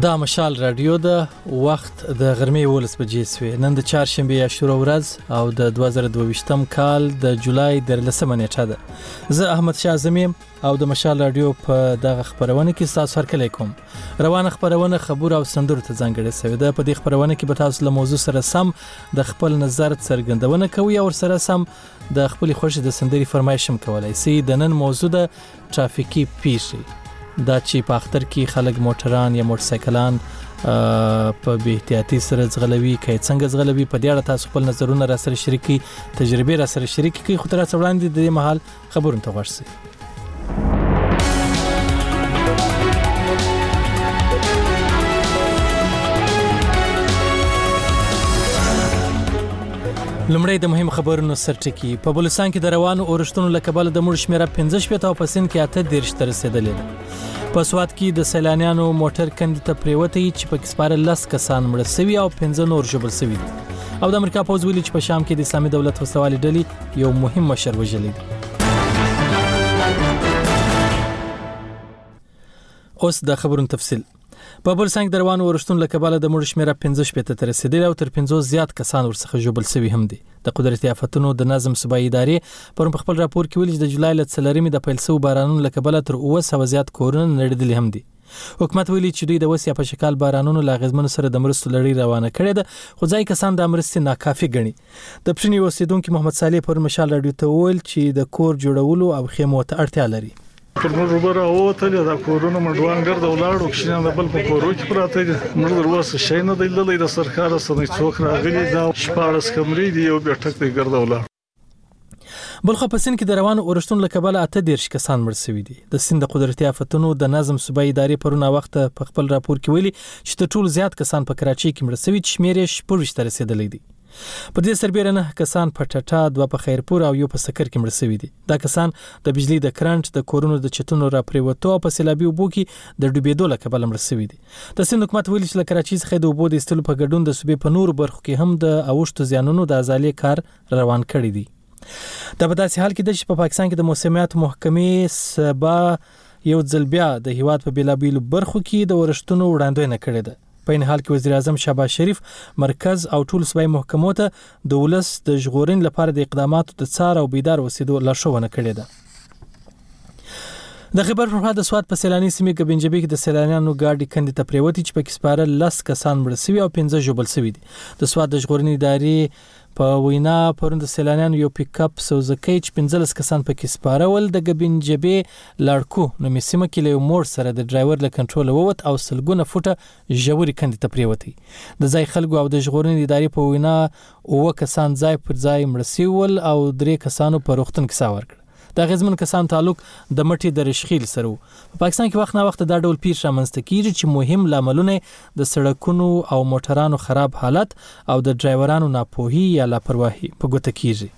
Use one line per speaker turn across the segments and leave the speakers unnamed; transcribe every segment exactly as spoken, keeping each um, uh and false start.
دا مشال رادیو ده وخت د غرمې ولس بجې سوې نن د چهارشنبه یا شروع ورځ او د دوه زره دوه ویشتم کال د جولای درلسمه نیټه ده. زه احمد شاه زمیم او د مشال رادیو په دغه خبرونه کې تاسو هرکلی کوم. روانه خبرونه خبر او سندرو ته ځانګړې شوې ده. په دې خبرونه کې به تاسو له موضوع سره سم د خپل نظر څرګندونه کوي او سره سم د خپل خوښ د سندري فرمایش هم کولای شي. د نن موضوع د ترافیکي پیښې دا چې په اختر کې خلک موټران یا موټر سایکلان په بې احتیاطي سره ځغلوي، که څنګه ځغلوي، په دې اړه تاسو خپل نظرونه را سره شریکي، تجربې را سره شریکي کوي. خو تر څو وړاندې د دې مهال خبرونه ته غوږ شئ. لمړی د مهم خبرونو سرټکی. په بلوچستان کې د روانو اورښتونو له کبله د مړو شمیره پنځه شپېته او په سند کې اته دېرش ته رسېدلې ده. په سوات کې د سیلانیانو موټر کندې ته پریوتی چې په کې سپاره لس کسان مړه سوي او پنځه نور ژوبل سوي دي. او د امریکا پوځ ویلي چې په شام کې د اسلامي دولت وسلوالې ډلې یو مهم مشر وژلی دی. اوس د خبرونو تفصیل. په بلوچستان کې د روانو اورښتونو له کبله د مړو شمیره پنځه شپېته ته رسېدلې او تر پنځوس زیات کسان ورڅخه ژوبل سوي هم دي. د قدرتي آفتونو د نظم صوبایي ادارې پرون په خپل راپور کې ویلي چې د جولای له څلورمې د پیل شویو بارانونو له کبله تر اوه سوه زیات کورونه نړېدلي هم دي. حکومت ویلي چې دوی د وس یا په شکال بارانونو له اغېزمنو سره د مرستو لړۍ روانه کړې ده، خو ځایي کسان دا مرستې ناکافي ګڼي. د پښینې اوسېدونکي محمد صالح پرون مشال راډیو ته وویل چې د کور جوړولو او خیمو ته اړتیا لري.
پر موږ وبره اوتلې دا کورونه مډوان ګرځ ولاړو کښینه د بل په کورو کې پراته دي. موږ دروازه شي نه دی للی د سرکار سره څوک راغلي دا شپارس کمرې دی یو بیٹک دی ګرځ ولاړ.
بلخو په سند کې د روانو اورښتونو له کبله اته دېرش کسان مړ سوي دي. د سند د قدرتي آفتونو د نظم صوبایي ادارې پرون وخت په خپل راپور کې ویلي چې تر ټولو زیات کسان په کراچۍ کې مړ سوي چې شمېر یې شپږ ته رسېدلی دی. په دې سربېره نه کسان په ټټا، دوه په خیرپور او یو په سکر کې مړ سوي دي. دا کسان د بجلی د کرنټ، د کورونو د چتونو را پریوتو او په سیلابي اوبو کې د ډوبېدو له کبله مړ سوي دي. د سند حکومت ویلي چې له کراچۍ څخه د اوبو د ایستلو په ګډون د صوبې په نورو برخو کې هم د اوښتو زیانونو د ازالې کار روان کړی دی. دا په داسې حال کې ده چې په پاکستان کې د موسمیات محکمې سبا یو ځل بیا د هیواد په بیلابیلو برخو کې د اورښتونو وړاندوینه کړې ده. په این حال کې وزیر اعظم شهباز شریف مرکز او ټول صوبایي محکمو ته د ولس د ژغورنې لپاره د اقداماتو د څار او بیدار اوسېدو لارښوونه کړې ده. د خیبر پښتونخوا د سوات په سیلاني سیمې ګبنجبې کې د سیلانیانو ګاډي کندې ته پریوتې چې په کې سپاره لس کسان مړه سوي او پنځه ژوبل سوي دي. د سوات د ژغورنې ادارې په وینا پرون د سیلانیانو یو پیک اپ سوزکۍ چې پنځلس کسان په کې سپاره ول د ګبنجبې لاړکو نومې سیمه کې له یو موړ سره د ډرایور له کنټروله ووت او سلګونه فوټه ژورې کندې ته پریوتی. د ځای خلکو او د ژغورنې ادارې په وینا اووه کسان ځای پر ځای مړه سوي ول او درې کسانو په روغتون کې ساه ورکړه. د اغېزمن کسان تعلق د مټې د رشخیل سره و. په پاکستان کې وخت نه وخت دا ډول پیښې رامنځته کیږي چې مهم لاملونه د سړکونو او موټرانو خراب حالت او د ډرایورانو ناپوهي یا لاپرواهي په ګوته کیږي.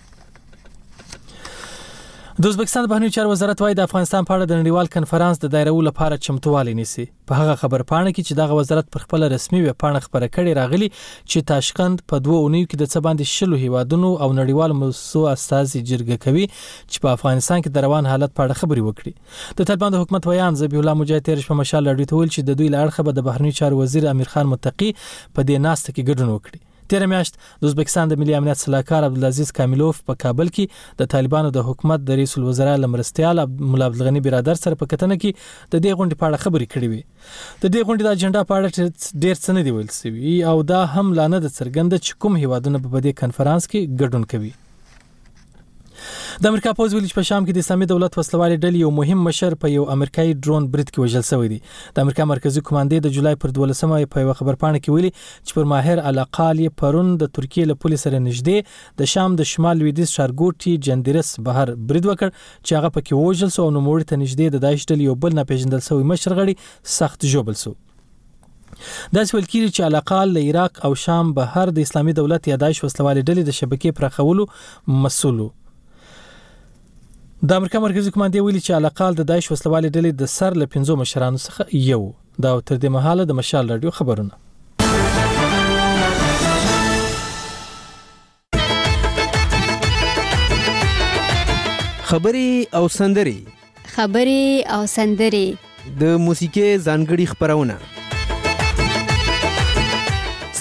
د ازبکستان د بهرنیو چارو وزارت وايي د افغانستان په اړه د نړیوال کنفرانس د دایرولو لپاره چمتووالی نیسي. په هغه خبرپاڼه کې چې دغه وزارت پر خپل رسمي ویب پاڼه خبره کړې راغلي چې تاشکند په دوه اونیو کې د څه باندې شلو هیوادونو او نړیوال موسسو استازي جرګه کوي چې په افغانستان کې د روان حالت په اړه خبرې وکړي. د طالبان د حکومت ویان ذبیح الله مجاهد تیر شپه مشال راډیو ته ویل چې د دوی له اړخه به د بهرنیو چارو وزیر امیر خان متقي په دې ناسته کې ګډون وکړي. تیر میاشت د ازبکستان د ملي امنیت صلاحکار عبدالعزیز کاملوف په کابل کې د طالبانو د حکومت د رئیس الوزرا لمرستیال مولا عبدالغنی برادر سره په کتنه کې د دې غونډې په اړه خبرې کړې وې. د دې غونډې د اجنډا په اړه ډېر څه نه دی ویل شوي او دا هم لا نه ده څرګنده چې کوم هیوادونه په دې کنفرانس کې ګډون کوي. د امریکا پوځ ویلي چې په شام کې د اسلامي دولت وسلوالې ډلې یو مهم مشر په یو امریکایي ډرون برید کې وژل شوی دی. د امریکا مرکزی کمانډې د جولای پر دولسمه په یو خبرپاڼه کې ویلي چې پر ماهر القال پرون د ترکیې له پولیس سره نږدې د شام د شمال لویدیځ ښارګوټي جندرس بهر برید وکړ چې هغه پکې وژل شو او نوموړي ته نږدې د داعش ډلې یو بل ناپېژندل شوی مشر غړي سخت ژوبل شو. دا سوال کیږي چې القال له عراق او شام بهر د اسلامي دولت یا داعش وسلوالې ډلې د شبکې پراخولو مسؤل. د امریکا مرکزی کمانډې ویلي چې القال د داعش وسلوالې ډلې د سر له پنځو مشرانو څخه یو. دا تر دې مهاله د مشال راډیو خبرونه.
خبري او سندري
خبري او سندري
د موسیقي ځانګړي خبرونه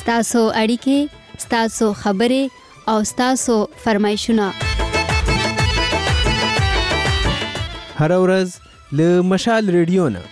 ستاسو اړیکې، ستاسو خبرې او ستاسو فرمایشونه
هر ورځ له مشال ریډیو نه.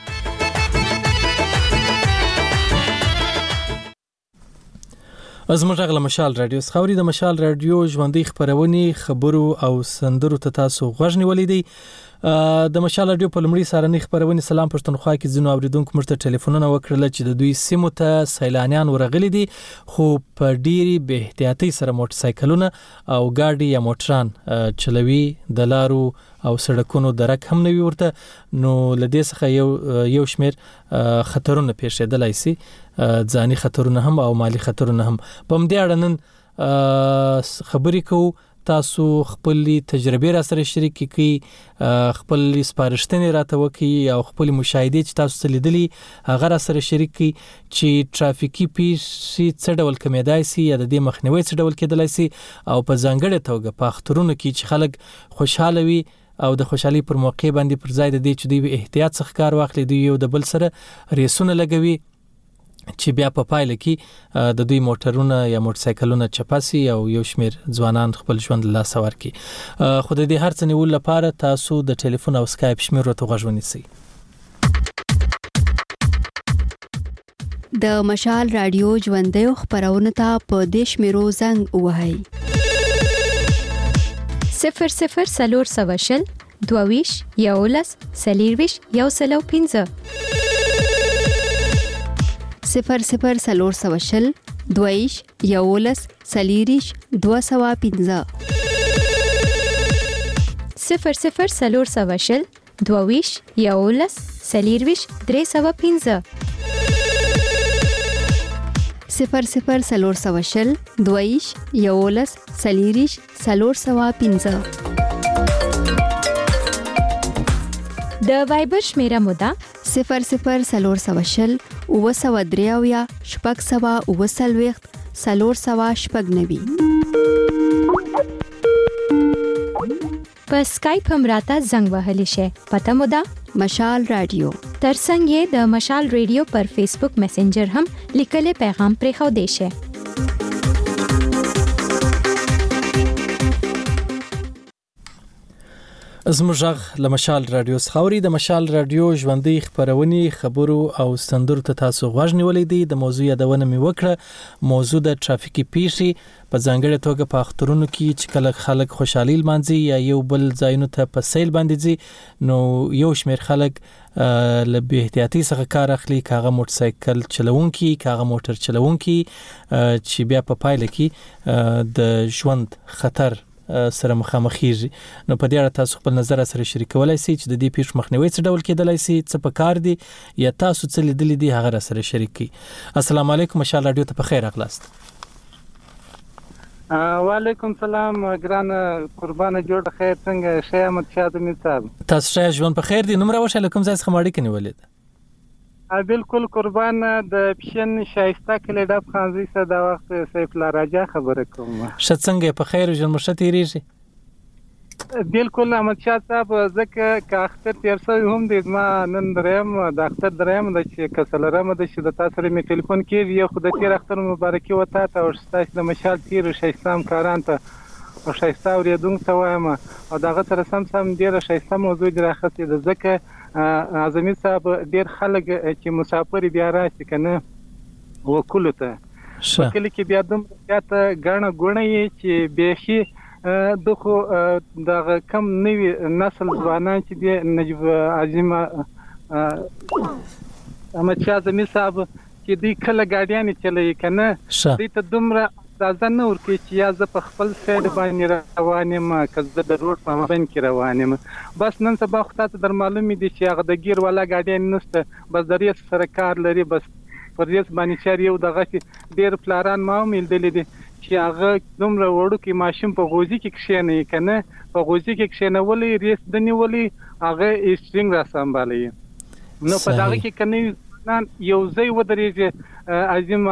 از مجغله مشال رادیو خبري د مشال رادیو ژوندۍ خبرونه خبرو او سندرو ته تاسو غوښنی ولیدي. د مشال رادیو په لمړي سارنې خبرونه سلام پښتونخوا کې ځینو اوریدونکو مرته ټلیفونونه وکړل چې د دوی سیمو ته سیلانیان ورغلي دي خو په ډيري به احتیاطي سره موټر سایکلونه او ګاډي یا موټران چلوي، د لارو او سړکونو درک هم نوي ورته، نو لدې څخه یو یو شمیر خطرونه پیښېدلای شي، ځاني خطرونه هم او مالی خطرونه هم. په دې اړه نن خبرې کوو. تاسو خپل تجربه را سره شریک کړئ، خپل سپارښتنې راته وکړئ او خپل مشاهده چې تاسو لیدلې هغه را سره شریک کړئ چې ټرافیکي پیښې څه ډول کمیدای شي یا د دې مخنیوي څه ډول کېدلای شي، او په ځانګړې توګه په اخترونو کې چې خلک خوشاله وي او د خوشحالي پر موقع باندې پر ځای د دې چې دوی احتیاط څخه کار واخلي، دوی یو د بل سره ریسونه لګوي چې بیا په پایله کې د دوی موټرونه یا موټر سایکلونه چپاسي او یو شمیر ځوانان خپل ژوند له لاسه ورکړي. خو د دې هر څه نیول لپاره تاسو د ټلیفون او اسکایپ شمیر ورته غوږ ونیسئ.
د مشال رادیو ژوندۍ خبرونه ته په دیش میرو زنګ وهاي
صفر صفر سلور سواشل دوویش یولس سلیرویش یو سلو پینزه
صفر صفر سلور سواشل دویش یولس سلیریش دو سوا پینزه
صفر صفر سلور سواشل دوویش یولس سلیرویش درې سوا پینزه
صفر صفر سلور سواشل دویش یولس سلیریش سلور سوا پینزه.
د وایبر شمیره مودا
صفر صفر سلور سواشل او سوا دریاویا شپږ سوا او سلويخت سلور سوا شپږ نوي.
په اسکایپ هم راته زنګ وهلی شي، پته مودا
مشال رادیو.
ترڅنګ یې د مشال رادیو پر فیسبوک میسنجر هم لیکلي پیغام پرې خو دی شي.
زموږ له مشال رادیو خبري د مشال رادیو ژوندۍ خبرونه خبرو او سندرو ته تاسو غوږ نیولې دي. د موضوع یادونه مې وکړه، موضوع د ټرافیکي پیښې په ځانګړې توګه په اخترونو کې چې کله خلک خوشحالي لمانځي یا یو بل ځایونو ته په سیل باندې ځي، نو یو شمیر خلک له بې احتیاطي څخه کار اخلي، کاغه موټر سایکل چلوونکي، کاغه موټر چلوونکي چې بیا په پایله کې د ژوند خطر سره مخامخېږي. نو په دې اړه تاسو خپل نظر سره شریکولای شئ چې د دې پیښ مخنیوي څه ډول کېدلای شي، څه په کار دي یا تاسو څه لیدلې دي هغه سره شریک کړئ. السلام علیکم، مشال رادیو ته په خیر راغلاست.
وعلیکم سلام ګران قربان جوړ خیر څنګه شې احمد شاه د میثاب
تاسو شه ژوند په خیر دي. نمبر واشه کوم ځای څخه ماړی کني ولید؟
بالکل قربان د پښین شایسته کلی ډب خانزي سره د وخت سیف الله راجا خبره کوم.
شت څنګه په خیر ژوند مرشد تیریږي؟
بالکل احمد شاه صاحب زکه کا اختر تیر سوی هم د ما نن دریم د اختر دریم د چې کسلرم د چې د تاسو می ټلیفون کې یو خدای تیر اختر مبارکي وته ته او ستاسو د مشال تیر شایستام کاران ته او شایسته اوریدونکو ته وایم او دغه تر سم سم ډیره شایسته موضوع دی راخته د زکه اعظمي صاحب ډیر خلک چې مسافر بیا راشي کنه وکولو ته وکړي کې بیا دوم ته غاڼه غونې چې بهشي دغه د کم نوی نسل ځوانان چې د نجیب عظیم احمد شاه اعظمي صاحب چې د کله ګاډیان چلوي کنه دې ته دومره اجازه نه ورکړي چې یا زه په خپل سایډ باندې روان یم که زه د روډ په مابین کې روان یم. بس نن سبا خو تاسو در معلومې دي چې هغه د ګیر والا ګاډیان نشته، بس د ریس سره کار لري، بس پر ریس باندې چار یو دغه ډېر پلاران ما هم لیدلي دي چې هغه دومره وړوکی ماشین په غوزي کې کښېنوي کنه په غوزي کې کښېنولي ریس د نیولي هغه سټرینګ را سمبالي نو په دغه کې کنه یو ځای ودرېږي عظیم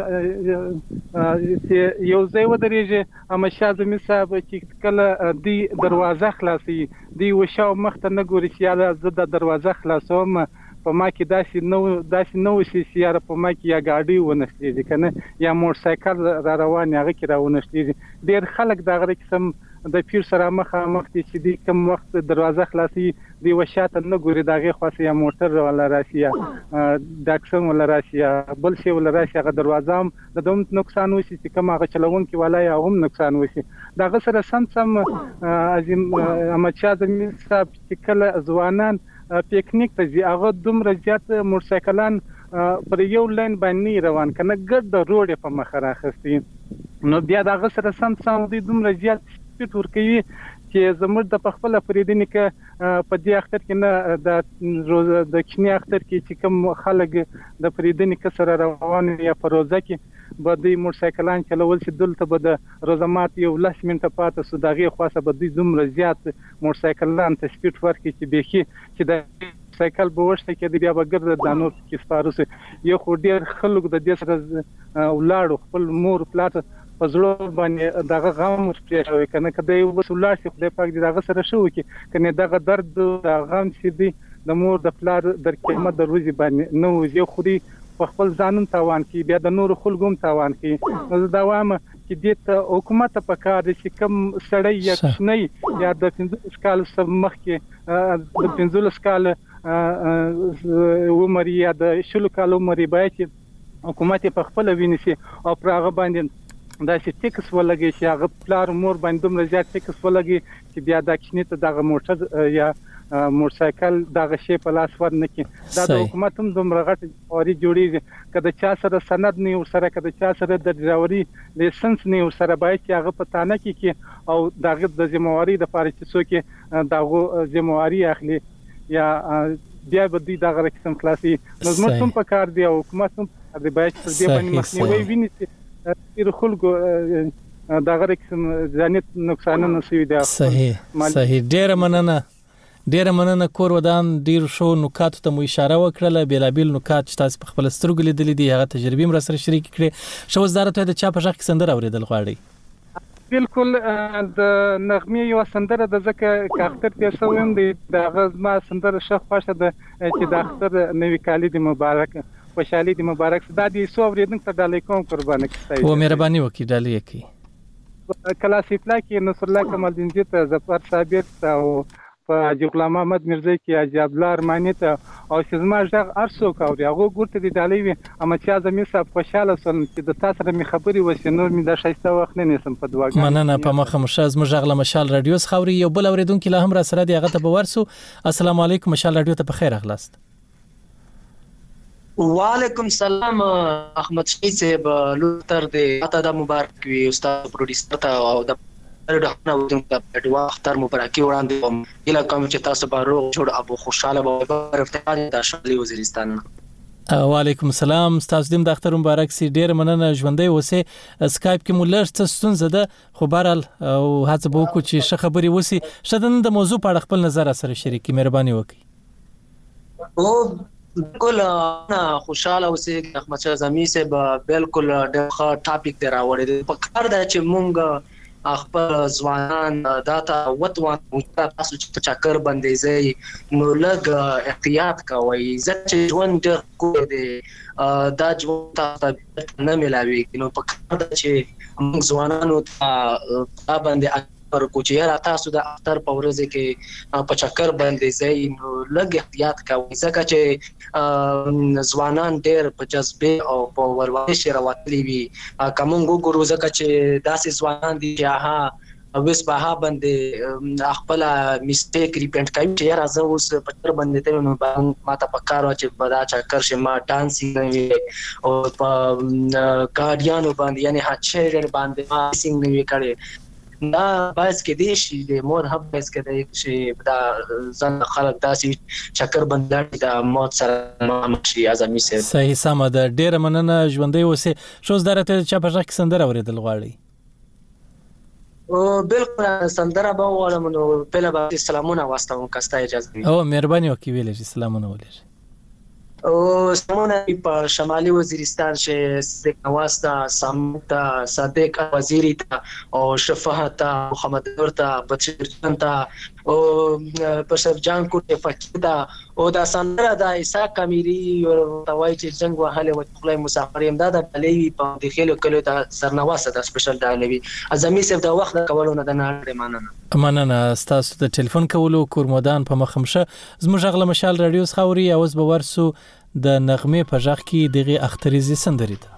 یو ځای ودرېږي اما شاه اعظمي صاحب چې کله دی دروازه خلاصي دی وشاو مخ ته نه ګوري چې زه د دروازه خلاصوم په ما کې داسې نو داسې نو شي چې یاره په ما کې یا ګاډي ونښلېږي کنه یا موټر سایکل را روان هغه کې را ونښلېږي. ډېر خلک د هغه قسم د پیر سره مخامخ دي چې د کوم وخت دروازه خلاصي دی وشاته نه ګوري دغه خاصه یا موټر ولا راشي یا ډاکسن ولا راشي یا بل شي ولا راشي هغه دروازه هم د دوم نقصان وشي چې کوم هغه چلون کې ولا یا هم نقصان وشي. دغه سره سم سم عظیم احمد شاه زمین صاحب چې کله ځوانان پیکنیک ته ځي هغه دومره زیات موټر سایکلان پر یو لاین باندې روان کنه ګرد د روډ په مخ راخستي نو بیا دغه سره سم سم دی دومره زیات سپیډ ورکوي چې زموږ د پخپله فریدنې کې په دې اختر کې نه د روز د کینی اختر کې چې کوم خلک د فریدنې کې سره روان یا په روزه کې به دوی موټر سایکلان چلول چې دلته به د روزه مات یو لس منټه پاته سو دغې خواصه به دوی دومره زیات موټر سایکلان ته سپیډ ورکړي چې بیخي چې د سایکل به وشته کې بیا به ګرد د نور کې سپاره سي. یو خو ډېر خلک د دې سره ولاړو خپل مور پلار په زړه باندې دغه غم پرې شوی کنه کله یو بس ولار شي خدای پاک دې دغه سره شو کی کنه دغه درد د غم چې دی د مور د پلار در قیمت د روزي باندې نو یو خوري په خپل ځانون تاوان کی بیا د نور خلګوم تاوان کی. نو دوام چې د حکومت په کار دي چې کم سړی یا کښنی یا د پنځه کال سم مخ کې د پنځه کال عمر یا د شلو کال عمر باید چې حکومت په خپل ویني او پر هغه باندې دا چې ټیکس ولګي چې هغه پلار مور باندې دومره زیات ټیکس ولګي چې بیا د کښنی ته دغه موټر یا موټر سایکل دغه شی په لاس ور نه کی دا د حکومت هم دومره غټ اوري جوړیږي کله چا سره سند نه ور سره کله چا سره د ډرایوري لایسنس نه ور سره باید چې هغه په تانه کې کی او دغه د ذمہواری د پاره چې څوک دغه ذمہواری اخلي یا بیا به دوی دغه قسم خلاصي. نو زموږ هم په کار دی او حکومت هم د باید پر دې باندې مخنیوي ویني ډیر خلکو دغه قسم ځانت نقصان نه سوي دي.
صحیح صحیح ډیر مننه ډیر مننه کور ودان ډیر شو نکات ته مو اشاره وکړه بیلابیل نکات چې تاسو په خپل سترګو لیدلې دي هغه تجربې مر سره شریک کړې شو وزارت ته د چا په ځخ کې سندره اوریدل غواړي.
بالکل د نغمه یو سندره د ځکه کاختر تیر سویم دی د غزما سندره شخ خوښه ده چې د اختر نوې کالی دی مبارک خوشحالي دی مبارک صدا دی سو اوریدن ته د لیکوم قربانه کیږي
او مهرباني وکړئ ډالې کی
کلاسیک لکه نصر الله کمال دین جی ته ظفر ثابت او په حاجی غلام محمد مرزا کې حاجی عبدالله ارمانی ته او شزما ژغ ارسو کاوري هغه ګورته دی ډالې وي اما چې زمي صاحب خوشاله سول چې د تاسو سره می خبري وشي نور می د شایسته وخت نه نسم په دواګه
مننه په مخه مشاز مشغله مشال رادیو خوري یو بل اوریدونکو له هم را سره دی هغه ته باورسو. السلام علیکم مشال رادیو ته په خیر اخلاص.
وعلیکم السلام احمد شهید صاحب لوتر دې اته د مبارک وي استاد پروډوسر ته او د ډاکټر نو د دوا اختر مبارکي وړاندې کوم اله کوم چې تاسو به روغ جوړ ابو خوشاله به افتخار د شمالي وزیرستان.
وعلیکم السلام تاسو دې د اختر مبارک سي ډیر مننه ژوندۍ اوسه سکایپ کې مولر څه ستونزه ده خو بهرال او هڅه به وکړو چې ښه خبري وسی شدن د موضوع په اړه خپل نظر سره شریکي مهرباني وکړئ.
او بالکل انا خوشاله اوسه احمد شاه زمي صاحب بالکل د ټاپک دی راوړی په کار د چې مونږ خپل ځوانان داتا وتوان تاسو چې چکر باندې زی نو لګ احتیاط کوئ ځکه ژوند ډېر کوی دی دا ژوند تاسو نه ملاوي نو په کار د چې موږ ځوانانو ته باندې پر کوچیر تاسو د اختر په ورځ کې په چکر باندې زی نو لګ احتیاط کوئ ځکه چې ځوانان ډېر په جذبه او په ورورش راوتلي وي کوم ګورو ځکه چې داسې ځوانان دي چې ها اوس په ها باندې خپل میسټیک ریپینټ کوي چې راځه اوس په تر باندې ته نو ماته په کار چې په دا چکر شي ما ډانسینګ او په ګاډیانو باندې یعنی هچر باندې ما سینګ نه وکړي دا باز کې دي چې د مور هم باز کې دي چې دا ځان خلک داسې چکر بندل د موت سره مخشي اعظمي سره
صحیح سم ده ډیر مننه ژوندۍ اوسه شو زدارته چې په ځخ کې سندره اوریدل غواړي.
او بالکل سندره به وړم نو په لبا سلامونه واستوم کاسته اجازه وي.
او مهرباني وکړئ ویل چې سلامونه ولې
او سمونه په شمالي وزیرستان چې صدیق نواز ته سمتا صدیق وزیری ته او شفاعت محمد نور ته بشیر جان ته او پرشب جان کوټه فقیدا او دا سندره د عیسی کمیری او توای چې څنګه وهله و خپل مسافر امداد علي په دخیلو کلو ته سرنواسه د سپیشل د علوي ازمي سیف د وخت کولو نه د نه مننه
مننه تاسو د ټلیفون کولو کورمودان په مخمشه زموږ غل مشال رادیو خوري اوس به ورسو د نغمه په ځخ کې دغه اختریزي سندري ده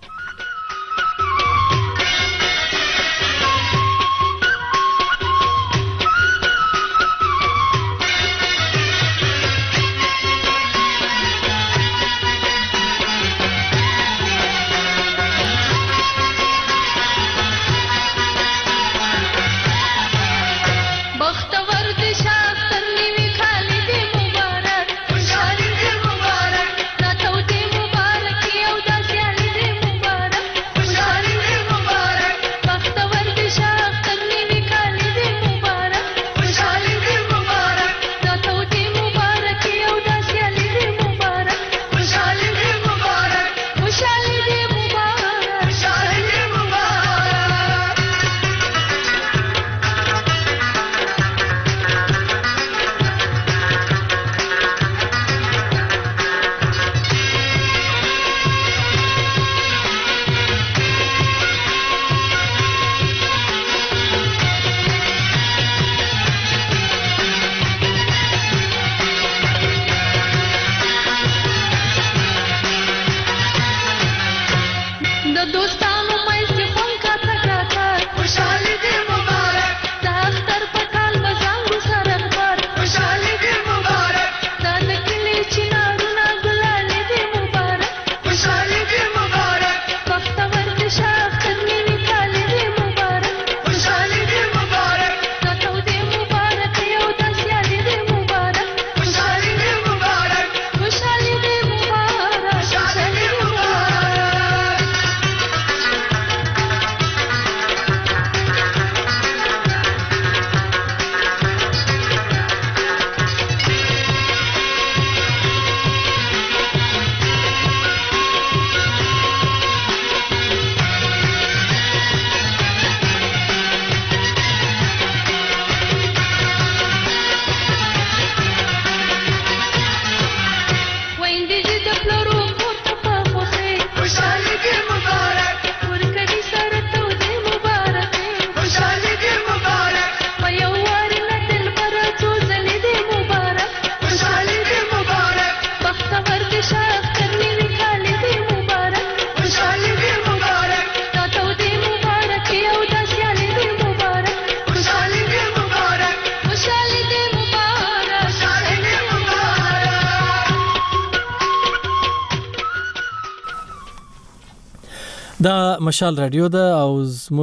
دا مشال رادیو ده او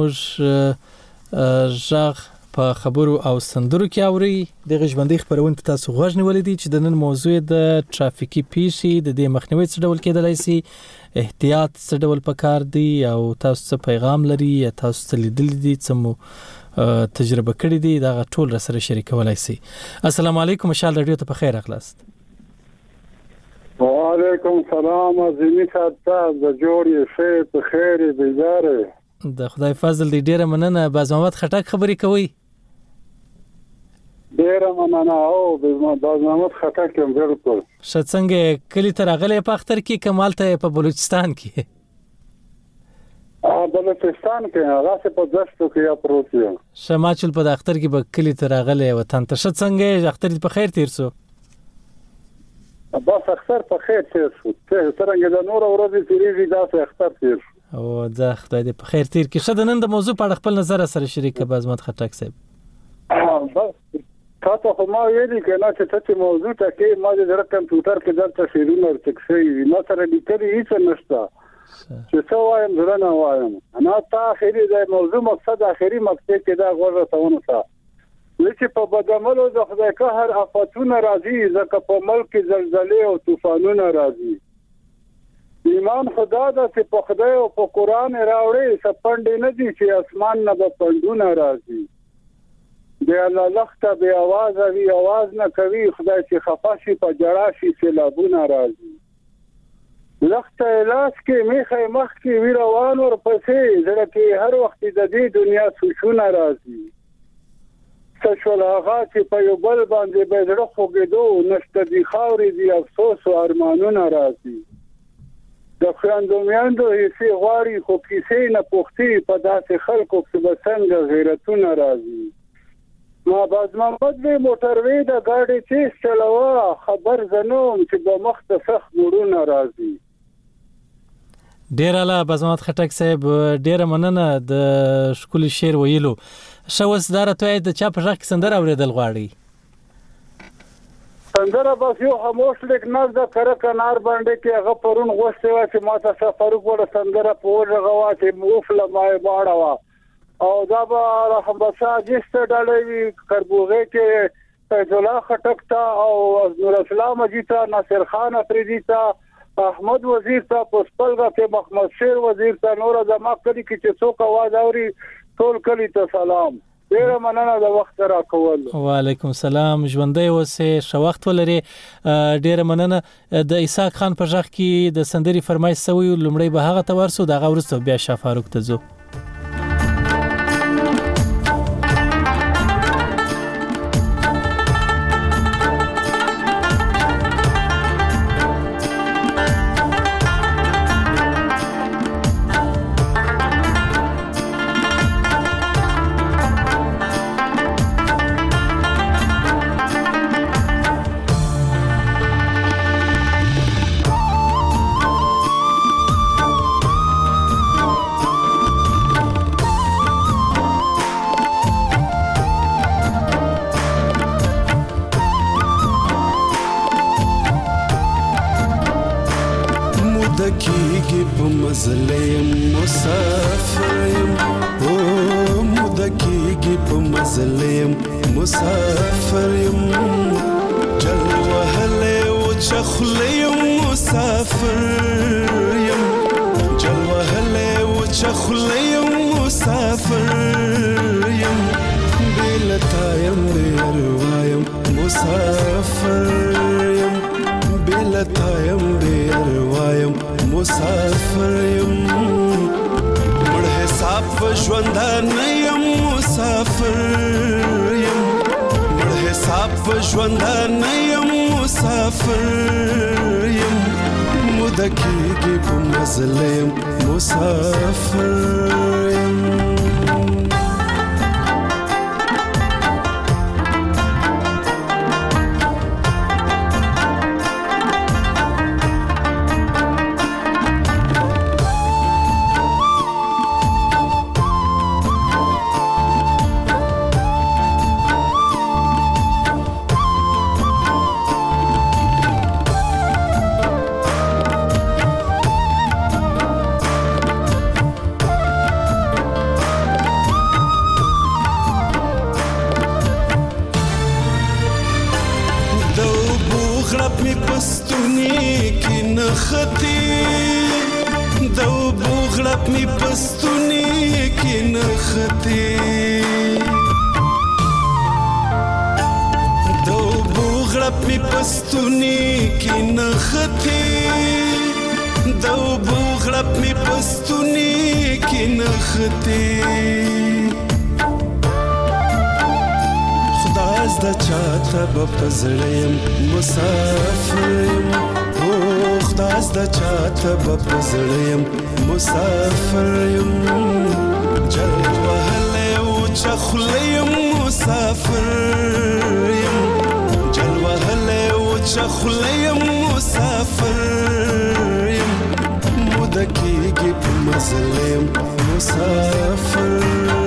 زموږ ژغ په خبرو او سندرو کې اوري د غږبندۍ خبرونه په تاسو غوږ نیولې دي چې د نن موضوع د ترافیکي پیښې د دې مخنیوي څه ډول کېدلای شي احتیاط څه ډول پکار دی او تاسو څه پیغام لري یا تاسو څه لیدل دي څه مو تجربه کړې دي دا ټول را سره شریکولای شي. السلام علیکم مشال رادیو ته په خیر اخلاص.
وعلیکم السلام عظیمی صاحب د جوړې شه په خیر بیداره
د خدای فضل دې ډیره مننه. باز محمد خټک خبرې کوي.
ډیره مننه او باز محمد خټک هم بالکل.
شڅنګ کلی تر غلې په اختر کې کمال ته په بلوچستان کې
ا بلوچستان کې هغه په دشتو کې یا پروت یم.
شماچل په اختر کې به کلی تر غلې وطن ته شڅنګ اختر په خیر تیر سو.
بس اختر په خیر تیر شو. څنګه د نور ورځې تیریږي دا څه اختر تیر شو.
او زه خدای دې په خیر تیر کې. شته نن د موضوع په اړه خپل نظر سره شریک کړه باز محمد خټک صاحب.
بس تاسو خو ما ویلي کنه چې ته موضوع ته کې ما د کمپیوټر کې درته شیرونه ورتکسي ما سره لیکلي هیڅ نشته چې څه وایم درنه وایم. انا تا اخري د موضوع مقصد اخري مقصد کې دا غوړه تاونه تا چې په بدعملو د خدای قهر آفاتونه راځي ځکه په ملک زلزلې او طوفانونه راځي. ایمان خدا دا چې په خدای او په قران راوړي سپنډ نه دي چې اسمان نه به پندونه راځي. د الله لخته به आवाज وی आवाज نه کوي خدای چې خفا شي په جړا شي سیلابونه راځي. لخته لاس کې میخه مخ کې وی روان ور پسې زړه کې هر وخت د دې دنیا سوچونه راځي. تشول هغه چې په یو بل باندې به زړه خوګېدو نشته دي خاورې دي افسوس او ارمانونه راځي د خویندو میندو هیڅ غواړي خو کیسې نه پوښتې په داسې خلکو کې به څنګه غیرتونه راځي ما باز محمد وی موټروي د ګاډي تیز چلوه خبر زنوم چې د مخ ته سخت ګورونه راځي
ډیر اعلی بازمات خټک صاحب ډیر مننه د شکل شعر ویلو شوس دار ته د چا په ځخ کې سندره اوریدل غواړي
سندره بس یو خاموش لیک نه د کر کنار باندې کې هغه پرون غوښته وا چې ما ته سفر وکړ سندره په ورغه وا چې موفله مای باړه وا او دا به رحم بشا جسته ډالې کربوغه کې فیض الله خټک تا او نور اسلام اجیتا ناصر خان افریدی احمد وزیر تا پسپلګه کې محمد شیر وزیر تا نور زما کلی کې چې څوک आवाज اوري ټول کلی ته سلام ډیر مننه د وخت را کول
وعلیکم السلام ژوندۍ اوسه شو وخت ولري ډیر مننه د اسحاق خان په ځخ کې د سندري فرمایش سوی لمړی به هغه تورسو د غورسو بیا شاه فاروق ته زو
مدکیږي په مزلیم مسافریم او مدکیږي په مزلیم مسافریم جل وهله او چخلیم مسافریم جل وهله او چخلیم مسافریم بلتایم بیروایم مسافریم بلتایم بیروایم مسافر یم مړ حساب ژوندان یم مسافر یم مړ حساب ژوندان یم مسافر یم مدکیږي په مزلم مسافر یم می پستونی کی نختی دو بوغرب می پستونی کی نختی دو بوغرب می پستونی کی نختی خدا از دا چاته بپزړیم مسافریم خداز د چاته بپزړیم مسافریم جل وهله او چخلیم مسافریم جل وهله او چخلیم مسافریم مدکیږي په مزلیم مسافریم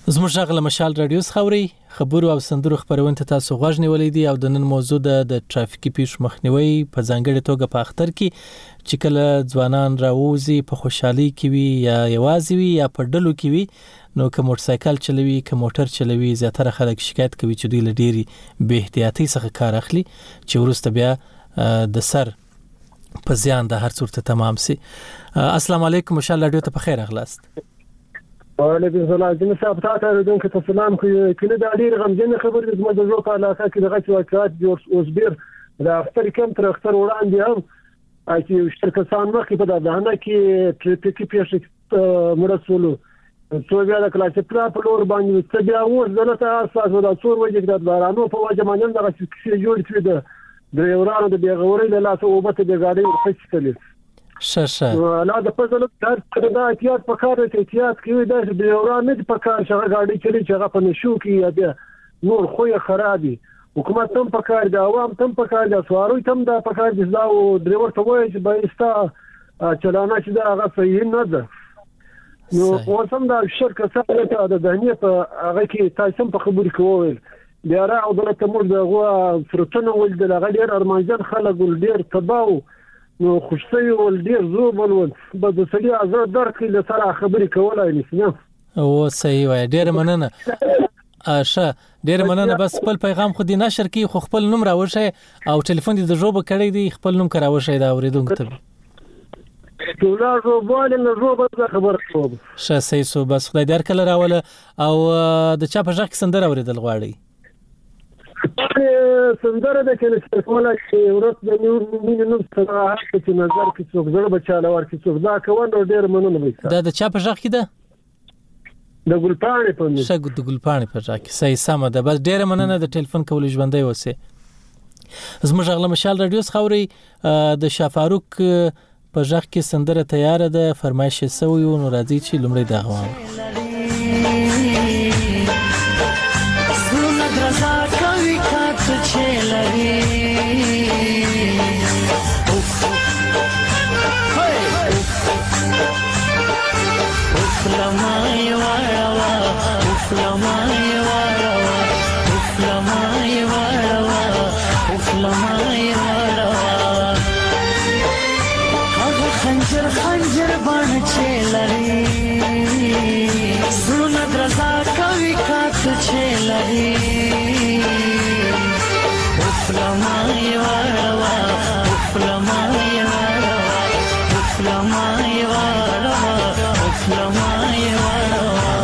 زموږ غږ له مشال رادیو څخه اورئ. خبرو او سندرو خبرونه ته تاسو غوږ نیولې دي او د نن موضوع د د ټرافیکي پیښو مخنیوي په ځانګړي توګه په اختر کې چې کله ځوانان راوځي په خوشحالي کې وي یا یوازې وي یا په ډلو کې وي، نو که موټر سایکل چلوي که موټر چلوي زیاتره خلک شکایت کوي چې دوی له ډېری بې احتیاطۍ څخه کار اخلي چې وروسته بیا د سر په زیان د هر څورته تمام سي. السلام علیکم، مشال رادیو ته په خیر اغلاست.
وعلیکم السلام. جن صاحب تاسو ته دونکو ته سلام کوي. کله دا ډیر غمجن خبر د زما د ژوند په علاقه کې دغه واقعات جوړ اوس بیر د اختر کم تر اختر وړاندې هم چې شرکت سان مخې په دهنه کې ټریفیکي پیښې مرسولو څو بیا د کلاس پلا په لور باندې څه بیا اوس دلته اساس ولا څور وجه د بارانو په وجه باندې دغه څه جوړ شوی د ډرایورانو د بیغوري له لاسه وبته د غاډي ورخصتل
شاشه
لا د فضل کار دا احتیاط په کار ته احتیاط کوي د ډرایورانو نه په کار شغه غاډي چلی چې هغه په نشو کې یا بیا نور خوې خرابي. حکومت هم په کار دی، عوام هم په کار دي، سوارو هم دا په کار دي دا او ډرایور ته وایي چې بایستا چلانه چې دا هغه صحیح نه ده. نو اوسم دا شرکت سره ته د دهنی په هغه کې تاسو په خبرې کوول بیا راو دلته موږ دغه فرتونه ول د غډیر ارمانجن خلک ول ډیر تباو نو خوشسي ول ډیر زو بلول به د سړي آزاد درک له سره خبرې کولای نشم.
او صحیح وای، ډیر مننه. اشه ډیر مننه. بس خپل پیغام خو دې نشر کی، خو خپل نوم راوښه او ټلیفون دې د جوب کړی دی، خپل نوم کراوښه دا اوریدونکو ته
ټولا روبال نه روبه خبر کوم.
شه صحیح سو. بس خدای دې هر کله راوله او د چا په ځخ سندره اوریدل غواړي؟
سندره د کله چې کومه چې ورته د نور مين نوم سره چې نظر کې څوک زړه بچاله ور کې څوک دا کوي نو ډیر مننه وي.
دا د چا په ځخ کې ده؟
د ګلپاڼې په نوم.
شګ د ګلپاڼې په ځخ کې. صحیح سم ده. بس ډیر مننه د ټلیفون کول ژوندۍ وسه. زموږ غلا مشال رادیو خوري د شافاروق په ځخ کې سندره تیار ده، فرمایش سوی نو راځي چې لمړی دا غواړي.
خنجر خنجر بان چلری زړه درزا کوي کات چلری افلمای وروا افلمای وروا افلمای وروا افلمای وروا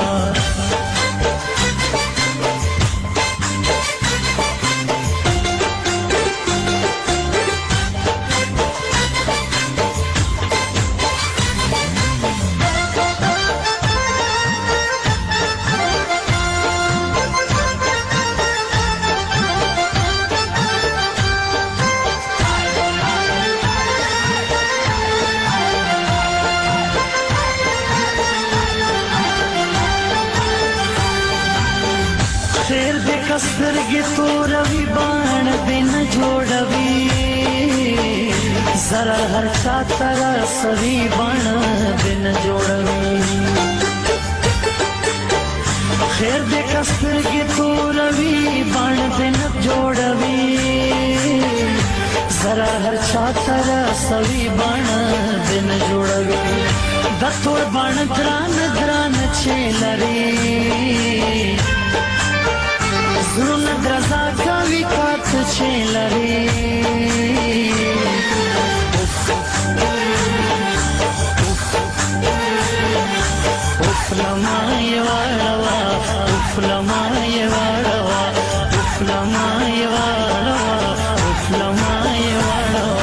سترګې تورې بان بن جوړوي زرا هر چا تر سوي بان بن جوړوي خیر دې سترګې تورې بان بن جوړوي زرا هر چا تر سوي بان بن جوړوي د تور بان دران دران چلري زړه درزا کوي کات چلري افلمای وروا افلمای وروا افلمای وروا افلمای وروا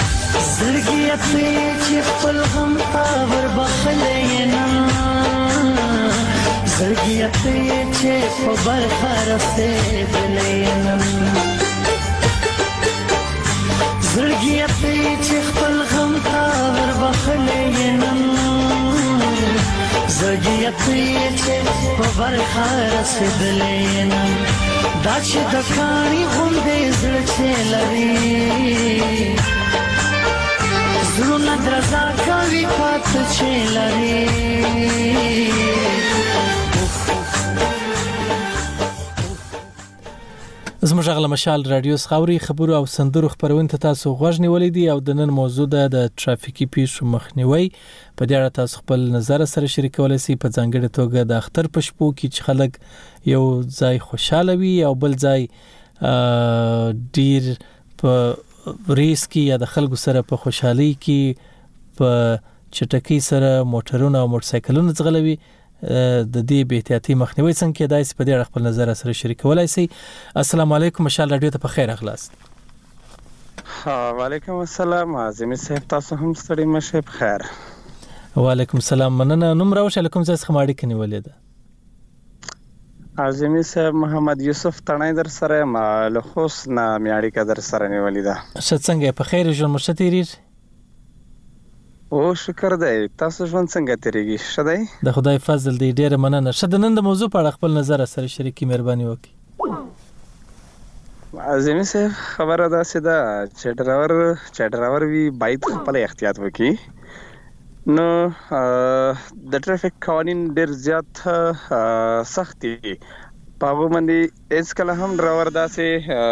چې خپل غم تا ور بخلې نه زړګیته چې په برخه رسېدلې نن زړګیته چې خپل غم تا ور بخلې نن زړګیته چې په برخه رسېدلې نن دا چې د کاڼي غوندې زړه چې لري زړونه درزا کوي پاتې چې لري
زموږ غل مشال رادیو خاوري خبرو او سندرو خبرونه ته تاسو غوښ نیولې دي او د نن موضوع ده د ترافیکي پیښو مخنیوي په دې اړه تاسو خپل نظر سره شریکولای شئ په ځانګړي توګه د اختر پښپو کې چې خلک یو ځای خوشاله وي او بل ځای ډیر په ریس کې یا د خلکو سره په خوشحالي کې په چټکۍ سره موټرونه او موټر سایکلونه ځغلوي د دې به احتیاطي مخنیوي څنګه کېدای شي په دې اړه خپل نظر سره شریکولای شئ. السلام علیکم مشال رادیو ته په خیر اخلاص.
ها وعلیکم السلام اعظمي صاحب تاسو هم ستړي مشه په خیر.
وعلیکم السلام مننه. نوم راوښه کوم ځای څخه ماړی کني ولې ده
اعظمي صاحب محمد یوسف تڼای در سره ما له خوست نه میاړي کا در سره نیولې ده.
څه څنګه په خیر ژوند مشتري
او شکر دی تاسو ژوند څنګه تیریږي شدای
د خدای فضل دی ډیره مننه. شد نن د موضوع په اړه خپل نظر سره شریکي مهرباني وکړئ.
اعظمي صاحب خبره ده چې دا چې ډرایور چې ډرایور وی باید خپل احتیاط وکړي نو د ټریفیک قوانین ډیر زیات سخت دي په باندې اس کله هم ډرایور داسې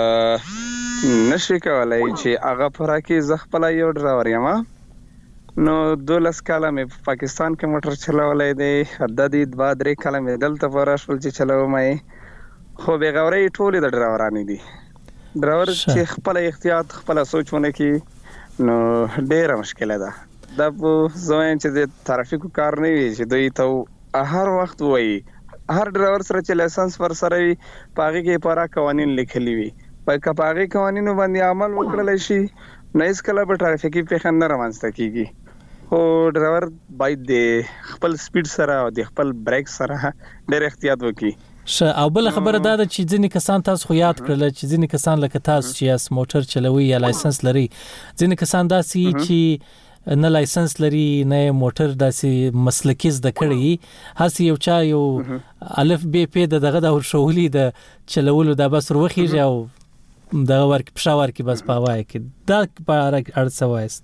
نشي کولای چې هغه پورا کې زخپل یو ډرایور یم نو دولس کاله مې په پاکستان کې موټر چلولای دی د دې دوا درې کاله مې دلته ورشل چې چلوم یې خو به غوري ټولې د ډرایورانو دي ډرایور چې خپل احتیاط خپل سوچونه کې نو ډېر مشکله ده دا په ځوان چې د ترافیکو کار نه وي چې دوی ته هر وخت وایي هر ډرایور سره چې لایسنس ور سره وي پاغي کې پورا قوانين لیکلي وي په کپاغي قوانینو باندې عمل وکړل شي نه اس کله په ترافیکي پیښه نه روانسته کیږي خو ډرایور باید د خپل سپیډ سره او د خپل بریک سره ډېر احتیاط وکړي.
ش او بل خبره دا ده چې ځینې کسان تاسو خو یاد کړل چې ځینې کسان لکه تاسو چې اس موټر چلوي یا لایسنس لري ځینې کسان داسي چې نه لایسنس لري نه موټر داسي مسلکی زده کړی هڅه یو چا یو الف ب پ دغه د ورشولې د چلولو د بس وروخیږي او دا ورک پښاور کې بس پاوای کې دا په اړه سوایست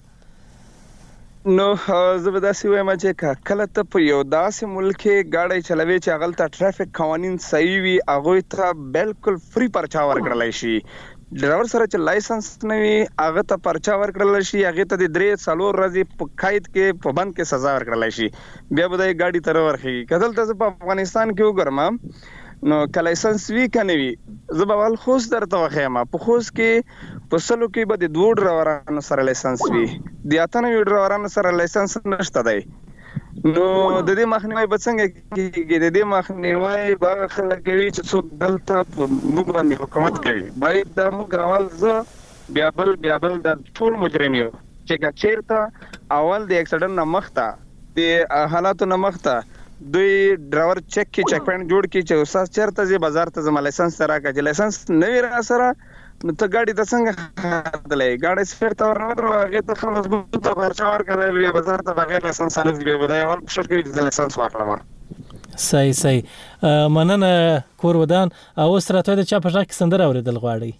نو زبرداسي وایم چې کله ته په یو داسې ملک کې گاډي چلوي چې هغه ته ټریفیک قوانين صحیح وي هغه ته بالکل فری پرچا ورکړل شي ډرایور سره چې لایسنس نه وي هغه ته پرچا ورکړل شي هغه ته د درې څلور ورځې په قید کې په بند کې سزا ورکړل شي بیا به د گاډي تر ورخي کدل ته په افغانستان کې وګرم نو کله لایسنس وی کنه وی زبوال خوست درته وخیمه په خوست کې په سلو کې به د دوه ډرایورانو سره لایسنس وی د اتنه وی ډرایورانو سره لایسنس نشته دی نو د دې مخنیوي به څنګه کېږي د دې مخنیوي به خلک کوي چې څوک دلته موږ باندې حکومت کوي باید د موږ اول ز بیا بل بیا بل د ټول مجرمینو چې چیرته اول د اکسیډنټ نه مخته د حالاتو نه مخته دوی ډرایور چک کی چک پوینټ جوړ کی چې استاد چرته زی بازار ته زما لایسنس راکا چې لایسنس نه وی را سره نو ته ګاډي ته څنګه خدلې ګاډي سفر ته ورنه هغه ته خلاص بوته پرچاور کړل وی بازار ته بغیر لایسنس نه دی بدای اول په شرکت کې لایسنس واخلم
صحیح صحیح مننه کور ودان او سره ته د چا په ځای کې سندره اوریدل غواړي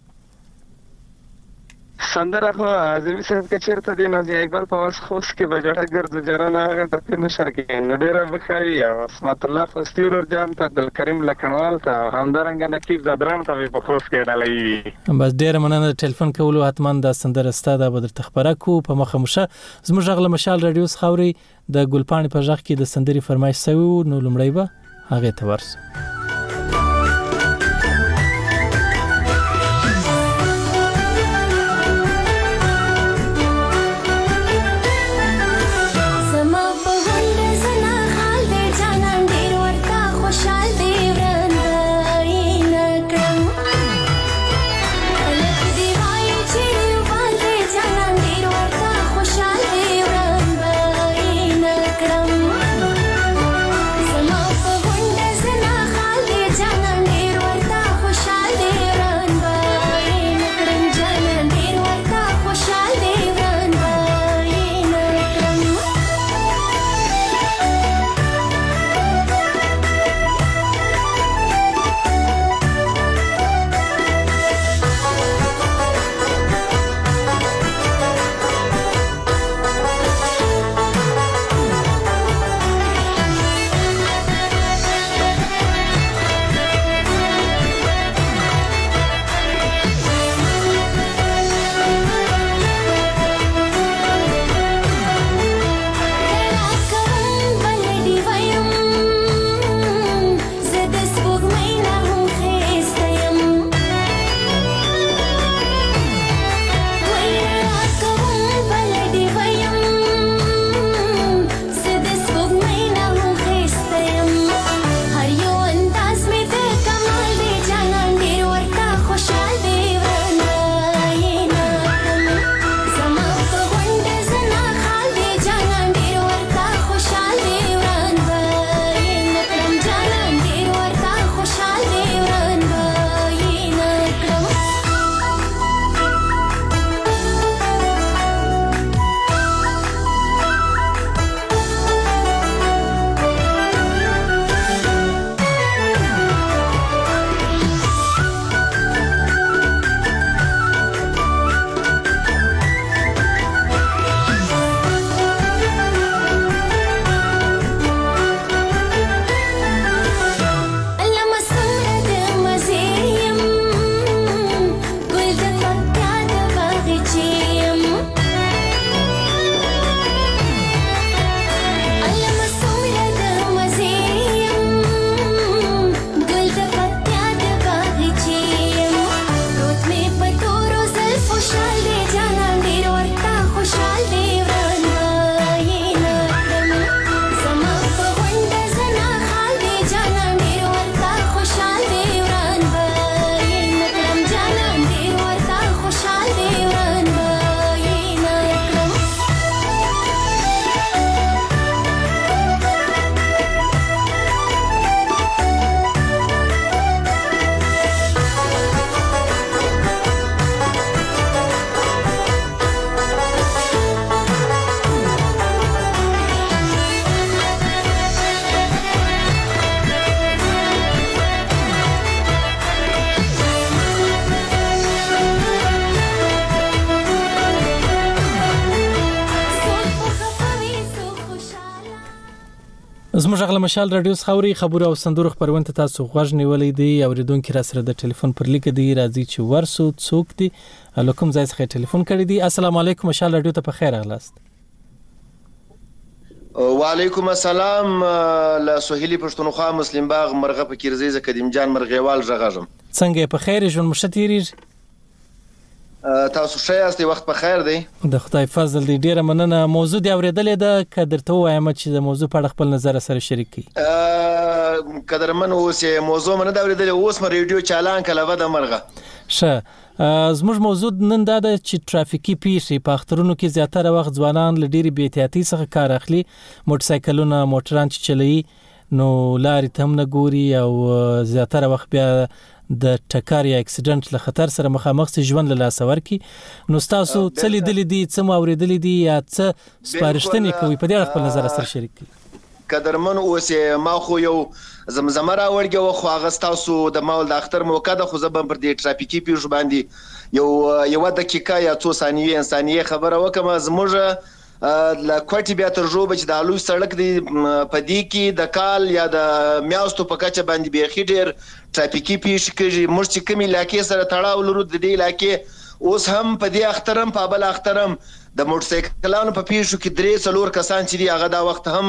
سندره خو اعظمي صاحب کې چیرته دی نو اقبال په واس خوست کې بجټه ګرځ جرانه هغه د نشر کې نو ډیر بخاري او اسمت الله فستیور جان ته عبد الکریم لکنوال ته همدارنګ نقیب زدران ته په خوست کې ډالۍ
بس ډیر مننه ټلیفون کولو حتمان د سندره ستاده بدر تخبره کو په مخه مشه زموږ غل مشال رادیو خاوري د ګلپانی په ځخ کې د سندري فرمایش سوي نو لمړی به هغه ته ورس
Zama pa gunda zana
زموږ غل مشال رادیو خوري خبر او صندوق پرونت تاسو غوښ نیولې دی اوریدونکو را سره د ټلیفون پر لیک دی راځي چې ورسو څوک دی الکم زای څخه ټلیفون کړی دی. السلام علیکم مشال رادیو ته په خیر اغلاست.
وعلیکم السلام له سهیلی پښتونخوا مسلم باغ مرغه فقیرزی ز قدیم جان مرغیوال ژغږم.
څنګه په خیر ژوند مشتیری؟
تاسو ښه یاست؟ وخت په خیر دی؟
د خدای فضل دی. ډیره مننه. موضوع دی اوریدلې ده کدر ته وایم چې د موضوع په اړه خپل نظر سره شریک کړئ.
قدرمن اوس موضوع من دا اوریدلې اوس م ریډیو چالان کله د مرغه.
ښه زموږ موضوع نن دا ده چې ترافیکي پیښې په اخترونو کې زیاتره وخت ځوانان له ډېرې بې احتیاطۍ څخه کار اخلي. موټرسایکلونه موټران چې چلوي نو لارې ته هم نه ګوري او زیاتره وخت بیا د ټکر یا اکسیډنټ له خطر سره مخامخ سي ژوند له لاسه ورکي. نو تاسو څه لیدلې دي څه مو اورېدلې دي یا څه سپارښتنې کوي په دې اړه خپل نظر سره شریک کړئ.
قدرمن اوس ما خو یو زمزمه راوړګه خو هغه تاسو د مول د اختر موقع د خو زبم پر دې ترافیکي پیښو باندې یو یو دقیقه یا څو ثانیې انساني خبره وکم. زموږ ل کوټي بیا تر جوړ بچ د الوی سړک دی په دې کې د کال یا د میاستو په کچه باندې بيخي ډېر ترافیکي پیښې کېږي. موږ چې کومې علاقې سره تړاو لرو د دې علاقې اوس هم په دې اخترم په بل اخترم د موټرسایکلانو په پیښو کې درې څلور کسان چې دی هغه دا وخت هم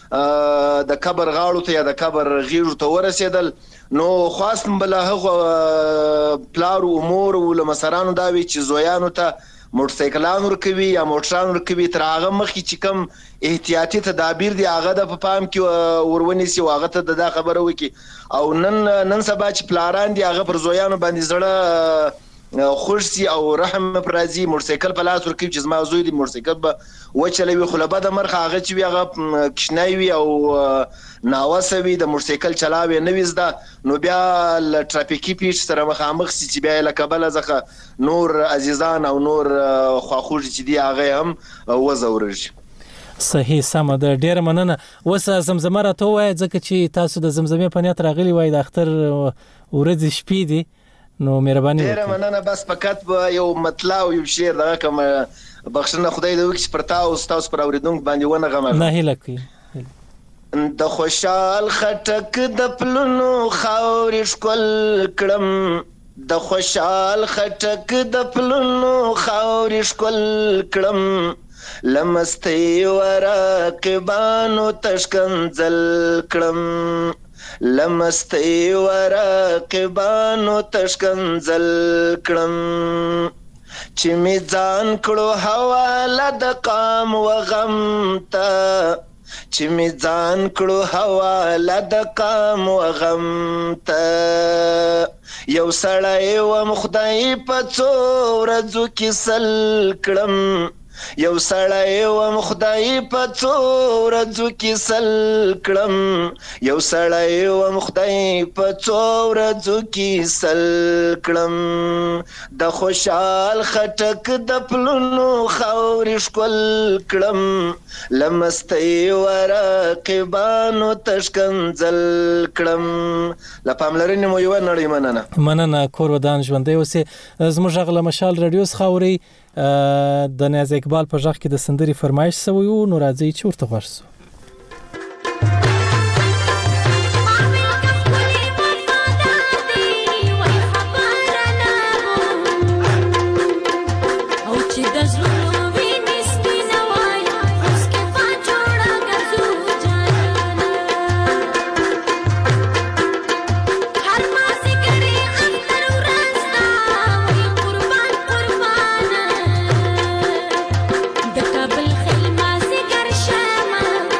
د قبر غاړو ته یا د قبر غیږو ته ورسېدل. نو خاص بل هغه پلار او امور او لمسرانو دا وی چې زویانو ته موټرسایکلانو ورکوي یا موټرانو ورکوي تر هغه مخکې چې کوم احتیاطي تدابیر دی هغه د په پام کې ورونیسي او هغه ته دا خبره وکړي. او نن نن سبا چې پلاران دی هغه پر زویانو باندې زړه خوش سي او رحم پرازي موټرسایکل په لاس ورکوي چې زما زوی دی موټرسایکل به وچلوي خو له بده مرخه هغه چې وي هغه کښنی وي او ناوسه وي د موټرسایکل چلاوي نه وي زده نو بیا له ترافیکي پیښ سره مخامخ سي چې بیا له کبله ځخه نور عزیزان او نور خواخوږي چې دی هغه هم وزورږي.
صحیح سمه ده. ډیره مننه. اوس زمزمه راته وایي ځکه چې تاسو د زمزمې په نیت راغلي وای د اختر ورځې شپې دي نو مهرباني وکړئ.
ډیره مننه. بس فقط یو مطلع او یو شعر دغه کوم بخښنه خدای دې وکړي پر تاسو تاسو پر اوریدونکو باندې ونه غمه
نه هیله کوي.
د خوشحال خټک د پلونو خاورې ښکل کړم د خوشحال خټک د پلونو خاورې ښکل کړم لمستي ورقبانو تشکنځل کړم لمستي ورقبانو تشکنځل کړم چې می ځان کړو حواله د قام و غم ته چې می ځان کړو حواله د قام و غم ته یو سړی وم خدای په څو ورځو کې سل کړم یو سړی وم خدای په څو ورځو کې سل کړم یو سړی وم خدای په څو ورځو کې سل کړم د خوشحال خټک د پلونو خاورې ښکل کړم لمستي ورقبانو تشکنځل کړم. له پاملرنې مو یوه نړۍ مننه.
مننه. کور ودان ژوندی اوسې. زموږ غږ له مشال رادیو څخه اورئ. د نیاز اقبال په غږ کې د سندرې فرمایش شوی و نو راځي چې ورته غوږ شو.
د کابل خلما سي ګر شمه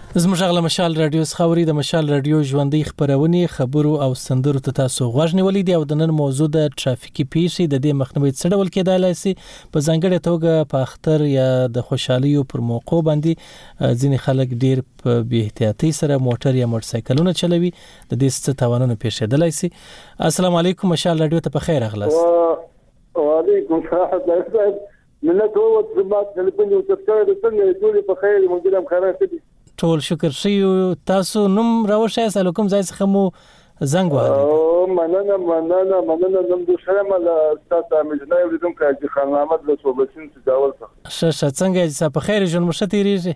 زموږ غلا مشال رادیو خاوري د مشال رادیو ژوندۍ خبرونه خبرو او سندرو ته تاسو غوښ نیولې دی او د نن موضوع د ټرافیکي پیښې د دې مخنیوي څه ډول کېدای شي په ځانګړې توګه په اختر یا د خوشحالي پر موقع باندې ځینې خلک ډیر په بی احتیاطي سره موټر یا موټر سایکلونه چلوي د دې څه تاوانونه پیښېدلای شي. السلام علیکم مشال رادیو ته په خیر اغلاس.
وعلیکم السلام منت هو زمات تلفون او تذکره د څنګه ټول په خیر مونږ هم خیرات
ټول شکر شي. تاسو نوم راوښه سلام کوم ځای څخه مو زنګ وهلی؟
او مننه مننه مننه نوم د شرم له تاسو مجنای ولیدم چې خان محمد له صوبسین تجاوز
شه شه څنګه چې په خیر جون مشته ریږي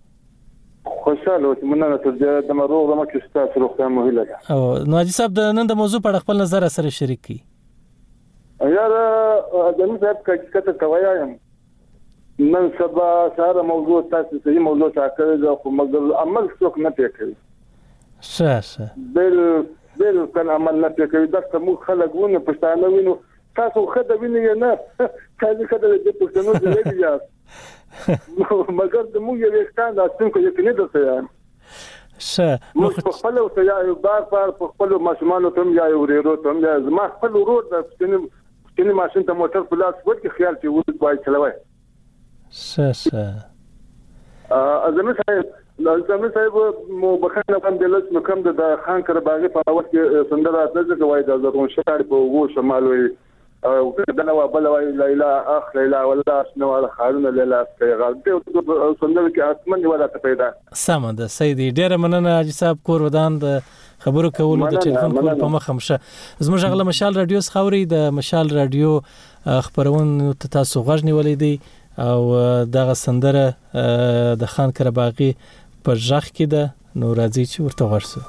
خوشاله اوسه مننه ته د مرو زما کې تاسو روغتیا مهمه ده.
او نو حاجی صاحب د نن د موضوع په خپل نظر سره شریک کی
یار د نن صاحب کې کته توایم نن سبا سره موضوع تاسو صحیح موضوع ټاکل دا خو مګر عمل څوک نه کوي.
شه شه
بل بل کله عمل نه کوي دا کوم خلګونه پښتانه وینو تاسو خدای ویني نه تاسو خدای دې پښتنو دې دی یا مګر د موږ یو ستاند تاسو کو یې نه دوسه
شه
موږ په خپل او یا یو بار بار په خپل ماشومان ته یا یو ورو ته یا زما خپل ورو د سپینې سپینې ماشين ته موټر پلاس ورته خیال چې وځي وای چلوي
شه شه
ازمه صاحب ازمه صاحب مو بخښنه باندې لږ مکم د خان کرباغي په وخت کې سندره اتلځه کوي د زرغون شهر په وو شمال وي او دغه نو بل وای لیلا اخ لیلا ولا شنو ولا خالونه لیلا پیغام ته سندره کې اسمن ولا پیدا
سم ده سیدی ډیر مننه حاجی صاحب کور ودان د خبرو کولو د ټلیفون کول په مخه مشه. زموږ غلا مشال رادیو خاوري د مشال رادیو خبرونه ته تاسو غوښ نیولې دي او دغه سندره د خان کرباغي په ژغ کې ده نو راځي چې ورته ورسو.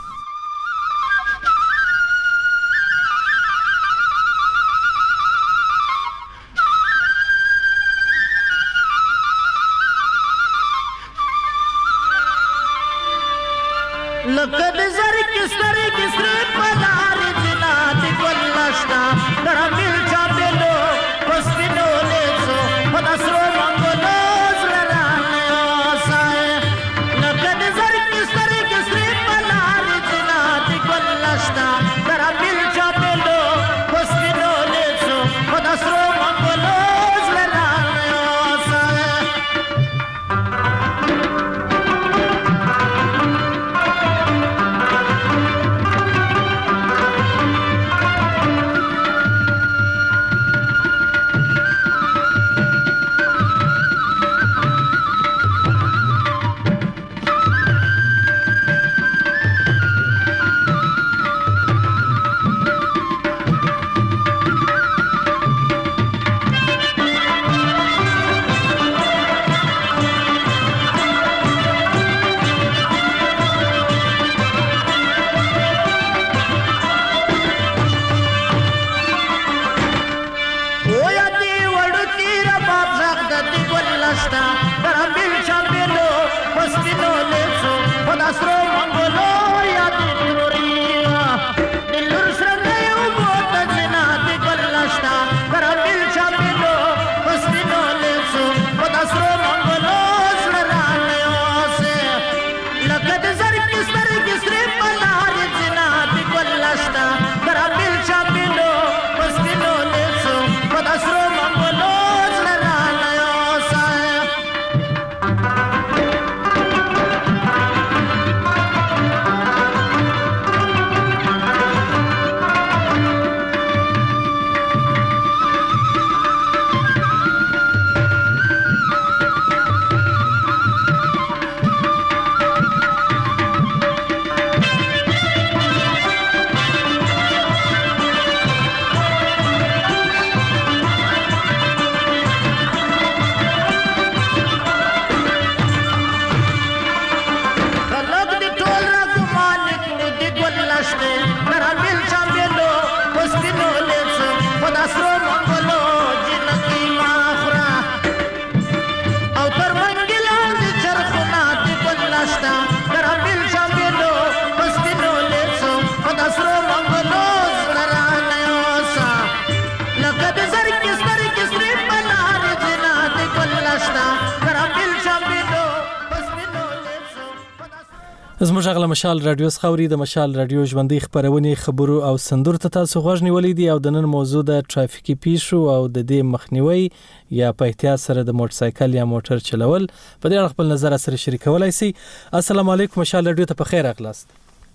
لقد زر کسر کسر پدار جنات گلشتا در مل چاپلو پسپینو لیزو پدسرو منگولوز لرانیو سائے لقد زر کسر کسر پدار جنات گلشتا در مل چاپلو پسپینو لیزو پدسرو منگولوز لرانیو سائے
زموږ غل مشال رادیو خوري د مشال رادیو ژوندۍ خبرونه خبرو او سندور ته تاسو غوښ نیولې دي او د نن موضوع د ټرافیکي پیښو او د دې مخنیوي یا په احتیاط سره د موټر سایکل یا موټر چلول په دې اړه خپل نظر سره شریکولای شي. السلام علیکم مشال رادیو ته په خیر اغلاست.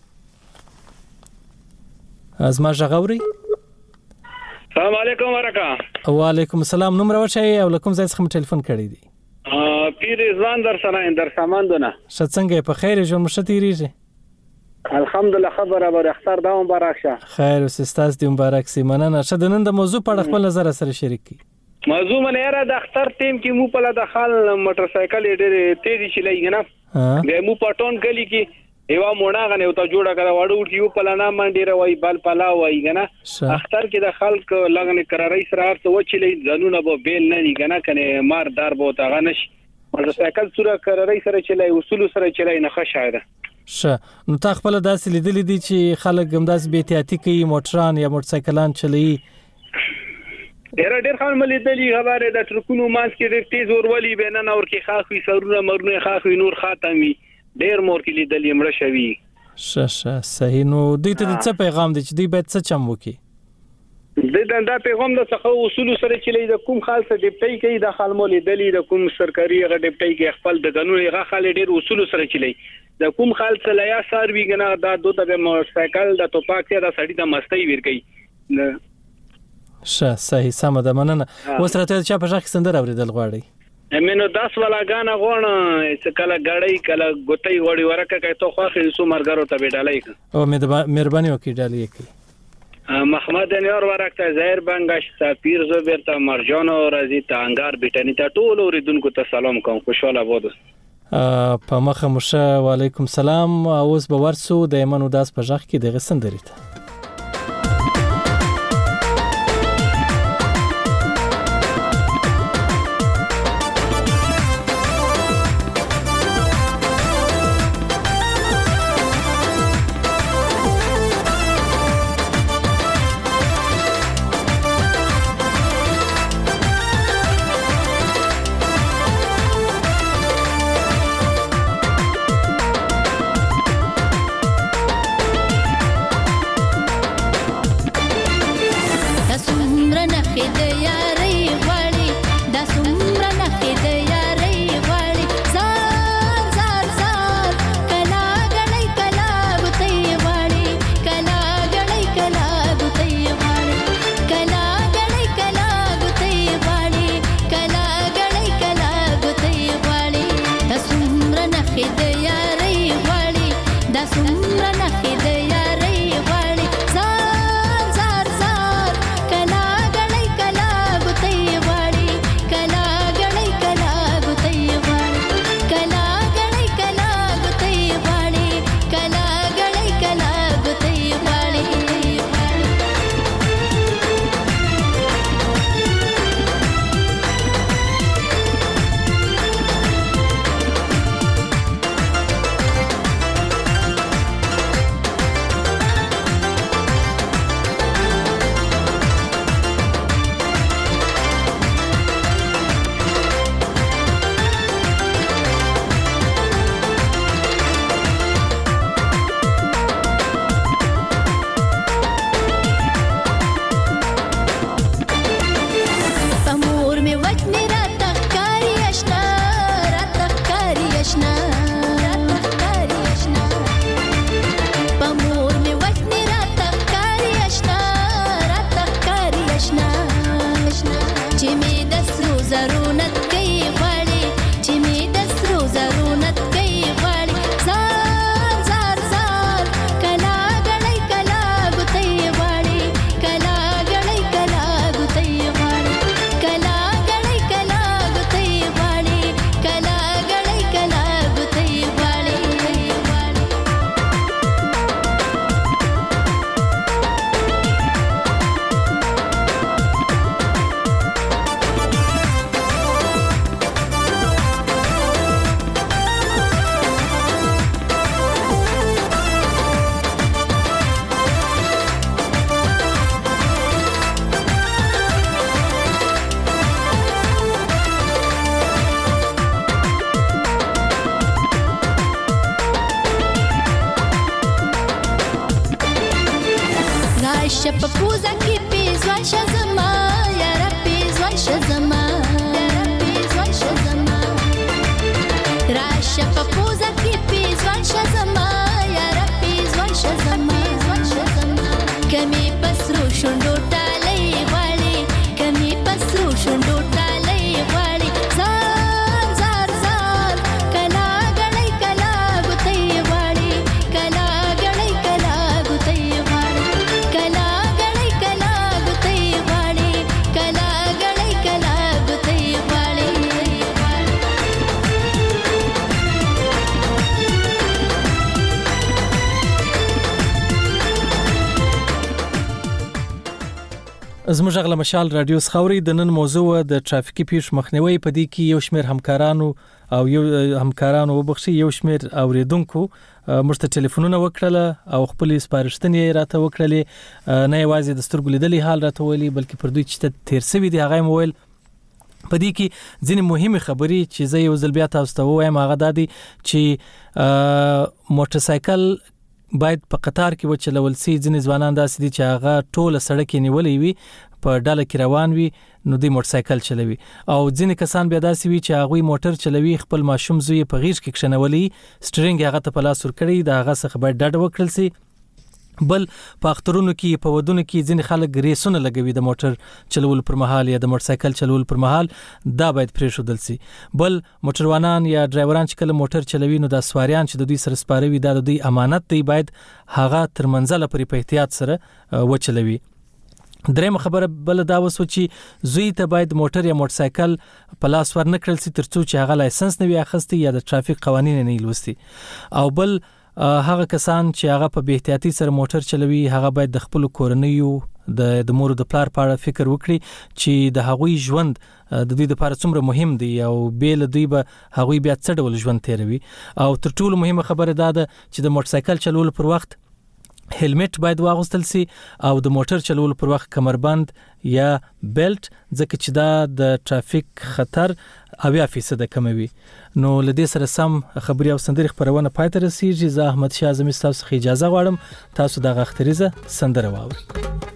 ازما غوري
السلام علیکم ورکا.
وعلیکم السلام. نوم راوچای او لکم زای څخه ټلیفون کړی دی.
ا پیر ځوان در سره اندر ساماندونه
شڅنګ په خیر ژوند مشتيریږي.
الحمدلله خبره بر اختر دا مبارک شه.
خیر او استاذ دی مبارک سي. مننه. شد نن د موضوع په خپل نظر سره شریک کی.
موضوع منه را د اختر ټیم کې مو په لاره خال موټر سایکل ډېر تیزی چلایي نه. د مو پټون کلی کې ایوا مونږه غنه او ته جوړه کړه وړو یو پلانا منډي روي بل پلا وای کنه. اختر کې د خلک لګنه قرارای سره ارته و چلې ځانونه به بیل نه دي کنه کنه مار دار بو تا غنش موټر سایکل سره قرارای سره چلای اصول سره چلای نه خشايده.
شه نو تا خپل داسې لیدلې دي چې خلک هم داسې بے احتیاطي کوي موټران یا موټر سایکلان چلایي.
ډېر ډېر خلک ملي دلی خبره د ټرکونو ماس کې ډېر تیز ورولي بینن اور کې خاخوي سرونه مرونه خاخوي نور خاتمي ډیر مور کې لیدلې مړه شوی.
شه شه صحیح. نو دوی ته څه پیغام دی چې دوی باید څه چم وکي؟
د دا پیغام د څخه اصول سره چې د کوم خالص ډیپټي کوي د خالمو لیدلې د کوم سرکاري غ ډیپټي کې خپل د قانون غ خال ډیر اصول سره چلی د کوم خالص لیا سار وی کنه دا دوه د موټر سایکل د توپاک یا د سړی د مستی ور کوي.
شه صحیح سم ده. مننه. اوس راته چا په ځخ سندر اوریدل غواړي.
امینو داس والا غانا غون چې کله غړی کله ګټي وړي ورکه کوي ته خو سو مرګرو ته بیډالای
او مهرباني وکړئ ډالۍ کوي.
محمد انور ورکه زهیر بنگش سفیر زبیر ته مرجان او رضی ته انګار بیٹنی ته ټول اوریدونکو ته سلام کوم. خوشاله ووده.
په مخه مشه وعلیکم سلام. اوس به ورسو د ایمنو داس په ځخ کې د غسندریته.
راشه په پوزه کې پیزوان شه زما یاره پیزوان شه زما کمی پسرو شونډو ټالۍ غواړي کمی پسرو شونډو ټالۍ غواړي زار زار زار کلا غړی کلا ګوتې غواړي کلا غړی کلا ګوتې غواړي کلا غړی کلا ګوتې غواړي کلا غړی کلا ګوتې غواړي
زموږ غل مشال رادیو خوري د نن موضوع د ترافیکي پیښ مخنیوي په دې کې یو شمېر همکارانو او یو همکارانو وبخښي یو شمېر اوریدونکو مرسته ټلیفونونه وکړل او خپل سپارښتنې راته وکړلې نه یوازې د سترګو لیدلې حال راته ویلي بلکې پر دوی چې تیر سوي دي هغه موبایل په دې کې ځینې مهمه خبرې چې زه یو ځل بیا تاسو ته وایم هغه د دې چې موټر سایکل باید په قطار کې وچلول سي ځینې ځوانان داسې دي چې هغه ټوله سړک نیولې وي په ډاله کې روان وي نو د موټر سایکل چلوي او ځینې کسان بیا داسې وي چې هغه موټر چلوي خپل ماشوم زوی په غیږ کې کښنولي سټرینګ هغه ته په لاس ور کړی دا هغه څخه باید ډډه وکړل سي بل په اخترونو کې په ودونو کې ځینې خلک ریسونه لګوي د موټر چلول پر مهال یا د موټر سایکل چلول پر مهال دا باید پرېښودل سي بل موټروانان یا ډرایوران چې کله موټر چلوي نو د سواریان چې د دوی سره سپاروي دا د دوی امانت دی باید هغه تر منځله پرې په احتیاط سره وچلوي درېمه خبره بل دا وسو چې زوی ته باید موټر یا موټر سایکل په لاس ور نه کړل سي ترڅو چې هغه لایسنس نه وي اخیستی یا د ټرافیک قوانین نه لوستي او بل هغه کسان چې هغه په بې احتیاطي سره موټر چلوي هغه باید د خپل کورنیو د د مور د پلار په اړه فکر وکړي چې د هغوی ژوند د دوی لپاره څومره مهم دی او بیل دوی به هغوی بیا څه ډول ژوند تیروي او تر ټولو مهمه خبره دا ده چې د موټر سایکل چلول پر وخت هلمټ باید واغوستل سي او د موټر چلول پر وخت کمربند یا بیلټ ځکه چې دا د ټرافیک خطر اویا فیصد کموي نو لدې سره سم خبري او سندري خبرونه پاتې رسیږي زه احمد شاه زمي تاسو څخه اجازه غواړم تاسو د غختریزه سندره واورئ